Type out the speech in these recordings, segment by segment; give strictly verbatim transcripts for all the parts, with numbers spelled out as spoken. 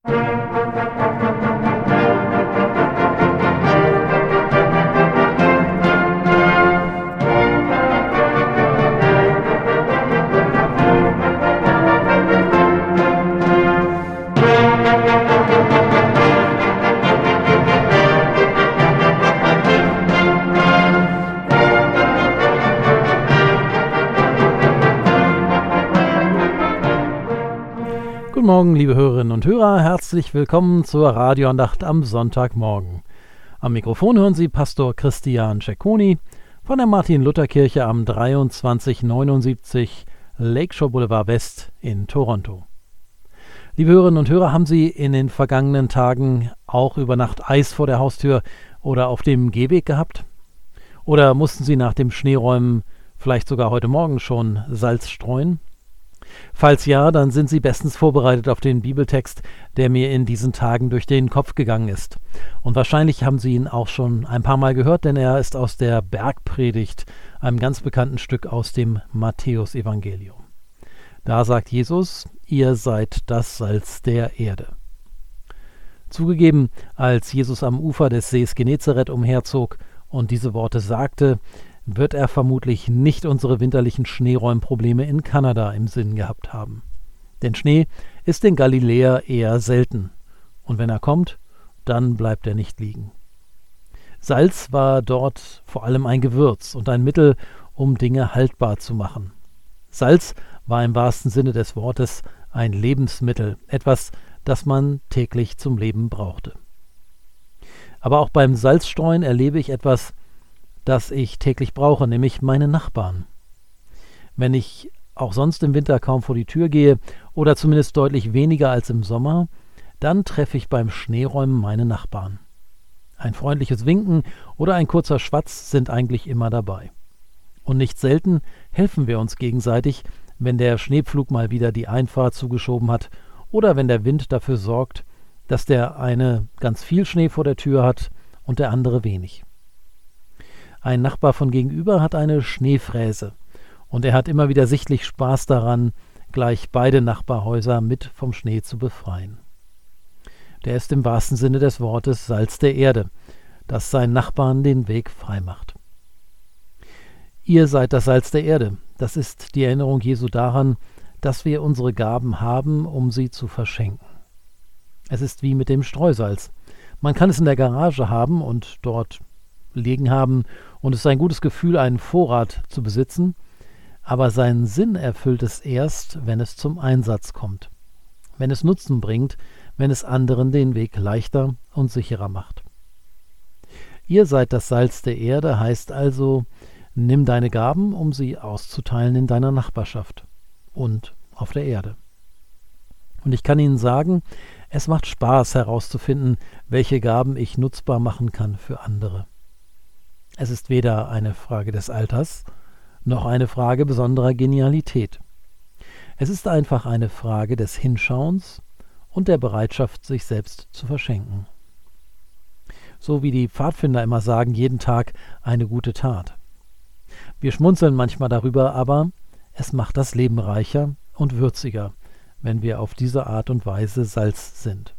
Guten Morgen, liebe Hörerinnen und Hörer, herzlich willkommen zur Radioandacht am Sonntagmorgen. Am Mikrofon hören Sie Pastor Christian Cecconi von der Martin-Luther-Kirche am dreiundzwanzig neunundsiebzig Lakeshore Boulevard West in Toronto. Liebe Hörerinnen und Hörer, haben Sie in den vergangenen Tagen auch über Nacht Eis vor der Haustür oder auf dem Gehweg gehabt? Oder mussten Sie nach dem Schneeräumen vielleicht sogar heute Morgen schon Salz streuen? Falls ja, dann sind Sie bestens vorbereitet auf den Bibeltext, der mir in diesen Tagen durch den Kopf gegangen ist. Und wahrscheinlich haben Sie ihn auch schon ein paar Mal gehört, denn er ist aus der Bergpredigt, einem ganz bekannten Stück aus dem Matthäusevangelium. Da sagt Jesus: Ihr seid das Salz der Erde. Zugegeben, als Jesus am Ufer des Sees Genezareth umherzog und diese Worte sagte, wird er vermutlich nicht unsere winterlichen Schneeräumprobleme in Kanada im Sinn gehabt haben. Denn Schnee ist in Galiläa eher selten. Und wenn er kommt, dann bleibt er nicht liegen. Salz war dort vor allem ein Gewürz und ein Mittel, um Dinge haltbar zu machen. Salz war im wahrsten Sinne des Wortes ein Lebensmittel, etwas, das man täglich zum Leben brauchte. Aber auch beim Salzstreuen erlebe ich etwas, das ich täglich brauche, nämlich meine Nachbarn. Wenn ich auch sonst im Winter kaum vor die Tür gehe oder zumindest deutlich weniger als im Sommer, dann treffe ich beim Schneeräumen meine Nachbarn. Ein freundliches Winken oder ein kurzer Schwatz sind eigentlich immer dabei. Und nicht selten helfen wir uns gegenseitig, wenn der Schneepflug mal wieder die Einfahrt zugeschoben hat oder wenn der Wind dafür sorgt, dass der eine ganz viel Schnee vor der Tür hat und der andere wenig. Ein Nachbar von gegenüber hat eine Schneefräse und er hat immer wieder sichtlich Spaß daran, gleich beide Nachbarhäuser mit vom Schnee zu befreien. Der ist im wahrsten Sinne des Wortes Salz der Erde, das seinen Nachbarn den Weg frei macht. Ihr seid das Salz der Erde. Das ist die Erinnerung Jesu daran, dass wir unsere Gaben haben, um sie zu verschenken. Es ist wie mit dem Streusalz. Man kann es in der Garage haben und dort liegen haben und es ist ein gutes Gefühl, einen Vorrat zu besitzen, aber seinen Sinn erfüllt es erst, wenn es zum Einsatz kommt, wenn es Nutzen bringt, wenn es anderen den Weg leichter und sicherer macht. Ihr seid das Salz der Erde heißt also, nimm deine Gaben, um sie auszuteilen in deiner Nachbarschaft und auf der Erde. Und ich kann Ihnen sagen, es macht Spaß herauszufinden, welche Gaben ich nutzbar machen kann für andere. Es ist weder eine Frage des Alters, noch eine Frage besonderer Genialität. Es ist einfach eine Frage des Hinschauens und der Bereitschaft, sich selbst zu verschenken. So wie die Pfadfinder immer sagen, jeden Tag eine gute Tat. Wir schmunzeln manchmal darüber, aber es macht das Leben reicher und würziger, wenn wir auf diese Art und Weise Salz sind.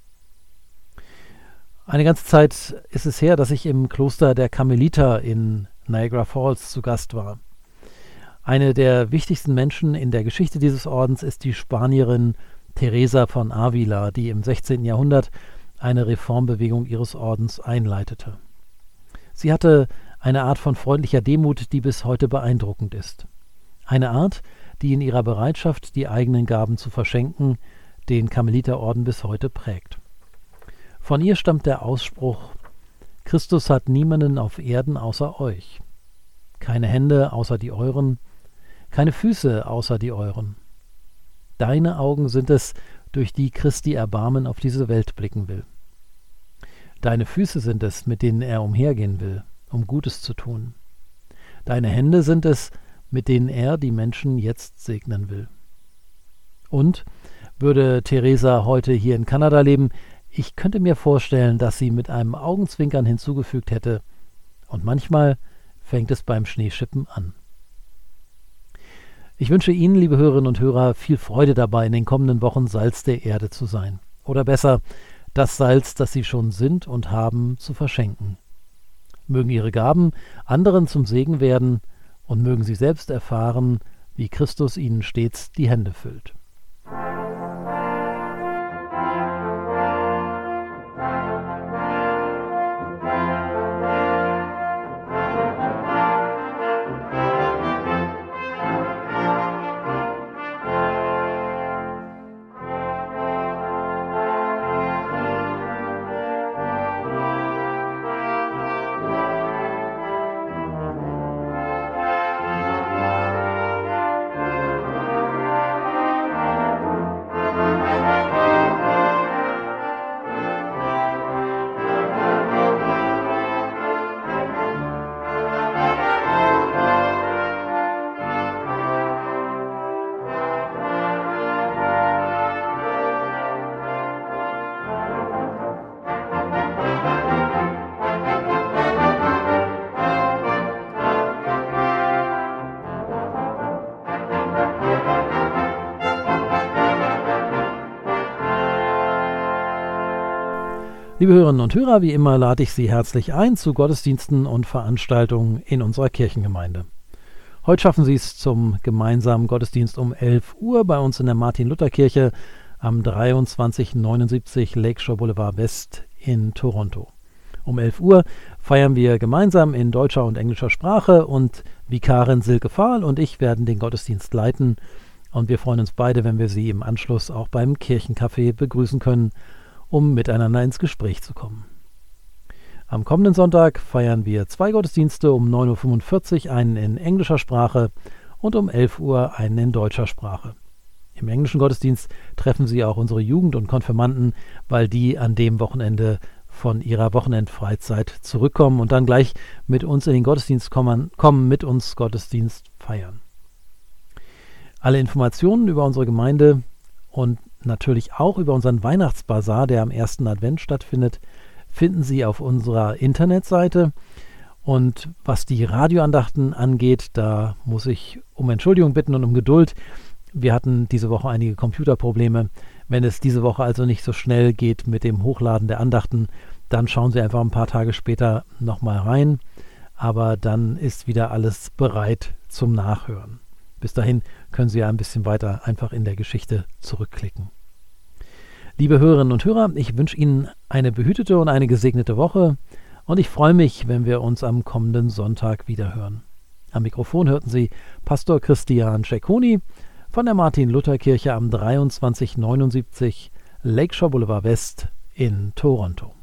Eine ganze Zeit ist es her, dass ich im Kloster der Karmeliter in Niagara Falls zu Gast war. Eine der wichtigsten Menschen in der Geschichte dieses Ordens ist die Spanierin Teresa von Avila, die im sechzehnten Jahrhundert eine Reformbewegung ihres Ordens einleitete. Sie hatte eine Art von freundlicher Demut, die bis heute beeindruckend ist. Eine Art, die in ihrer Bereitschaft, die eigenen Gaben zu verschenken, den Karmeliterorden bis heute prägt. Von ihr stammt der Ausspruch: Christus hat niemanden auf Erden außer euch. Keine Hände außer die euren, keine Füße außer die euren. Deine Augen sind es, durch die Christi Erbarmen auf diese Welt blicken will. Deine Füße sind es, mit denen er umhergehen will, um Gutes zu tun. Deine Hände sind es, mit denen er die Menschen jetzt segnen will. Und würde Teresa heute hier in Kanada leben, ich könnte mir vorstellen, dass sie mit einem Augenzwinkern hinzugefügt hätte: Und manchmal fängt es beim Schneeschippen an. Ich wünsche Ihnen, liebe Hörerinnen und Hörer, viel Freude dabei, in den kommenden Wochen Salz der Erde zu sein. Oder besser, das Salz, das sie schon sind und haben, zu verschenken. Mögen ihre Gaben anderen zum Segen werden und mögen sie selbst erfahren, wie Christus ihnen stets die Hände füllt. Liebe Hörerinnen und Hörer, wie immer lade ich Sie herzlich ein zu Gottesdiensten und Veranstaltungen in unserer Kirchengemeinde. Heute schaffen Sie es zum gemeinsamen Gottesdienst um elf Uhr bei uns in der Martin-Luther-Kirche am dreiundzwanzig neunundsiebzig Lakeshore Boulevard West in Toronto. Um elf Uhr feiern wir gemeinsam in deutscher und englischer Sprache und Vikarin Silke Fahl und ich werden den Gottesdienst leiten. Und wir freuen uns beide, wenn wir Sie im Anschluss auch beim Kirchencafé begrüßen können, um miteinander ins Gespräch zu kommen. Am kommenden Sonntag feiern wir zwei Gottesdienste, um neun Uhr fünfundvierzig einen in englischer Sprache und um elf Uhr einen in deutscher Sprache. Im englischen Gottesdienst treffen Sie auch unsere Jugend- und Konfirmanden, weil die an dem Wochenende von ihrer Wochenendfreizeit zurückkommen und dann gleich mit uns in den Gottesdienst kommen, kommen mit uns Gottesdienst feiern. Alle Informationen über unsere Gemeinde und natürlich auch über unseren Weihnachtsbasar, der am ersten Advent stattfindet, finden Sie auf unserer Internetseite. Und was die Radioandachten angeht, da muss ich um Entschuldigung bitten und um Geduld. Wir hatten diese Woche einige Computerprobleme. Wenn es diese Woche also nicht so schnell geht mit dem Hochladen der Andachten, dann schauen Sie einfach ein paar Tage später nochmal rein. Aber dann ist wieder alles bereit zum Nachhören. Bis dahin können Sie ja ein bisschen weiter einfach in der Geschichte zurückklicken. Liebe Hörerinnen und Hörer, ich wünsche Ihnen eine behütete und eine gesegnete Woche und ich freue mich, wenn wir uns am kommenden Sonntag wiederhören. Am Mikrofon hörten Sie Pastor Christian Cecconi von der Martin-Luther-Kirche am dreiundzwanzig neunundsiebzig Lakeshore Boulevard West in Toronto.